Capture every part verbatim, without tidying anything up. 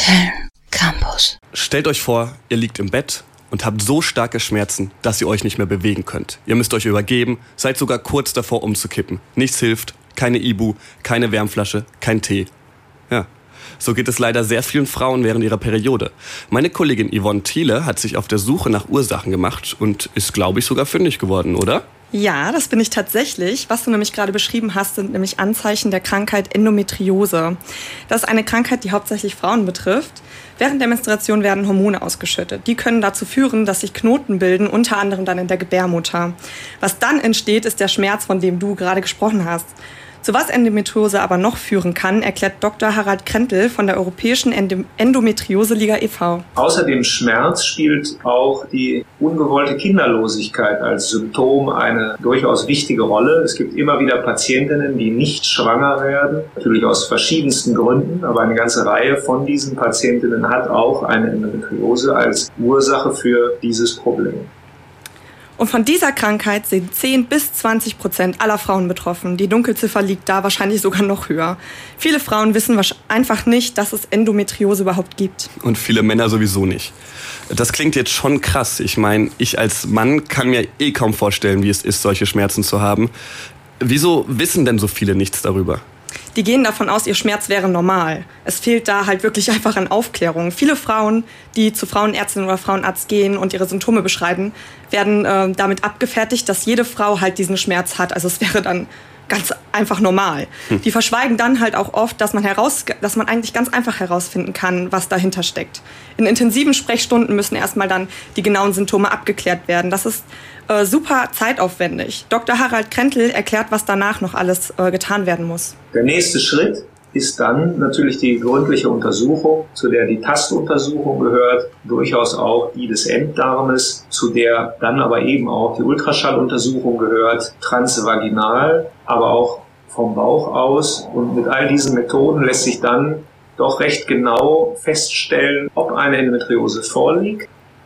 Köln Campus. Stellt euch vor, ihr liegt im Bett und habt so starke Schmerzen, dass ihr euch nicht mehr bewegen könnt. Ihr müsst euch übergeben, seid sogar kurz davor umzukippen. Nichts hilft, keine Ibu, keine Wärmflasche, kein Tee. Ja, so geht es leider sehr vielen Frauen während ihrer Periode. Meine Kollegin Yvonne Thiele hat sich auf der Suche nach Ursachen gemacht und ist, glaube ich, sogar fündig geworden, oder? Ja, das bin ich tatsächlich. Was du nämlich gerade beschrieben hast, sind nämlich Anzeichen der Krankheit Endometriose. Das ist eine Krankheit, die hauptsächlich Frauen betrifft. Während der Menstruation werden Hormone ausgeschüttet. Die können dazu führen, dass sich Knoten bilden, unter anderem dann in der Gebärmutter. Was dann entsteht, ist der Schmerz, von dem du gerade gesprochen hast. Zu was Endometriose aber noch führen kann, erklärt Doktor Harald Krentl von der Europäischen Endometriose-Liga e V Außer dem Schmerz spielt auch die ungewollte Kinderlosigkeit als Symptom eine durchaus wichtige Rolle. Es gibt immer wieder Patientinnen, die nicht schwanger werden, natürlich aus verschiedensten Gründen, aber eine ganze Reihe von diesen Patientinnen hat auch eine Endometriose als Ursache für dieses Problem. Und von dieser Krankheit sind zehn bis zwanzig Prozent aller Frauen betroffen. Die Dunkelziffer liegt da wahrscheinlich sogar noch höher. Viele Frauen wissen einfach nicht, dass es Endometriose überhaupt gibt. Und viele Männer sowieso nicht. Das klingt jetzt schon krass. Ich meine, ich als Mann kann mir eh kaum vorstellen, wie es ist, solche Schmerzen zu haben. Wieso wissen denn so viele nichts darüber? Die gehen davon aus, ihr Schmerz wäre normal. Es fehlt da halt wirklich einfach an Aufklärung. Viele Frauen, die zu Frauenärztin oder Frauenarzt gehen und ihre Symptome beschreiben, werden äh, damit abgefertigt, dass jede Frau halt diesen Schmerz hat. Also es wäre dann ganz einfach normal. Hm. Die verschweigen dann halt auch oft, dass man heraus, dass man eigentlich ganz einfach herausfinden kann, was dahinter steckt. In intensiven Sprechstunden müssen erstmal dann die genauen Symptome abgeklärt werden. Das ist äh, super zeitaufwendig. Doktor Harald Krentl erklärt, was danach noch alles äh, getan werden muss. Der nächste Schritt ist dann natürlich die gründliche Untersuchung, zu der die Tastuntersuchung gehört, durchaus auch die des Enddarmes, zu der dann aber eben auch die Ultraschalluntersuchung gehört, transvaginal, aber auch vom Bauch aus. Und mit all diesen Methoden lässt sich dann doch recht genau feststellen, ob eine Endometriose vorliegt.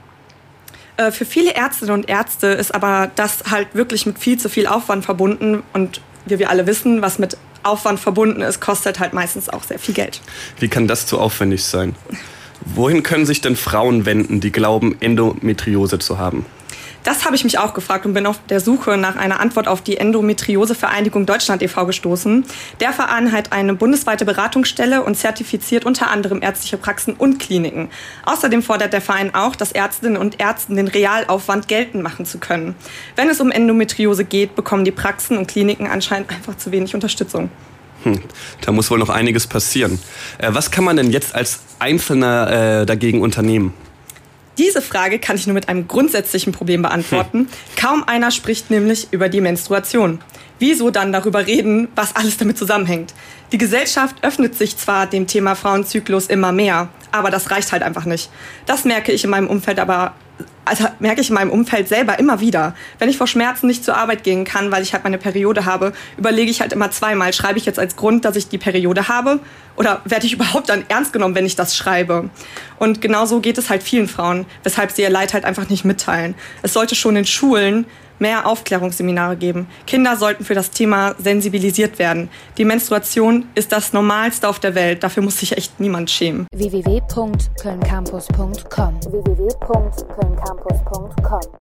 Für viele Ärztinnen und Ärzte ist aber das halt wirklich mit viel zu viel Aufwand verbunden. Und wie wir alle wissen, was mit Aufwand verbunden ist, kostet halt meistens auch sehr viel Geld. Wie kann das zu aufwendig sein? Wohin können sich denn Frauen wenden, die glauben, Endometriose zu haben? Das habe ich mich auch gefragt und bin auf der Suche nach einer Antwort auf die Endometriose-Vereinigung Deutschland e V gestoßen. Der Verein hat eine bundesweite Beratungsstelle und zertifiziert unter anderem ärztliche Praxen und Kliniken. Außerdem fordert der Verein auch, dass Ärztinnen und Ärzten den Realaufwand geltend machen zu können. Wenn es um Endometriose geht, bekommen die Praxen und Kliniken anscheinend einfach zu wenig Unterstützung. Hm, da muss wohl noch einiges passieren. Äh, was kann man denn jetzt als Einzelner äh, dagegen unternehmen? Diese Frage kann ich nur mit einem grundsätzlichen Problem beantworten. Hm. Kaum einer spricht nämlich über die Menstruation. Wieso dann darüber reden, was alles damit zusammenhängt? Die Gesellschaft öffnet sich zwar dem Thema Frauenzyklus immer mehr, aber das reicht halt einfach nicht. Das merke ich in meinem Umfeld aber, also merke ich in meinem Umfeld selber immer wieder. Wenn ich vor Schmerzen nicht zur Arbeit gehen kann, weil ich halt meine Periode habe, überlege ich halt immer zweimal, schreibe ich jetzt als Grund, dass ich die Periode habe? Oder werde ich überhaupt dann ernst genommen, wenn ich das schreibe? Und genau so geht es halt vielen Frauen, weshalb sie ihr Leid halt einfach nicht mitteilen. Es sollte schon in Schulen mehr Aufklärungsseminare geben. Kinder sollten für das Thema sensibilisiert werden. Die Menstruation ist das Normalste auf der Welt. Dafür muss sich echt niemand schämen. w w w punkt köln campus punkt com w w w punkt köln campus punkt com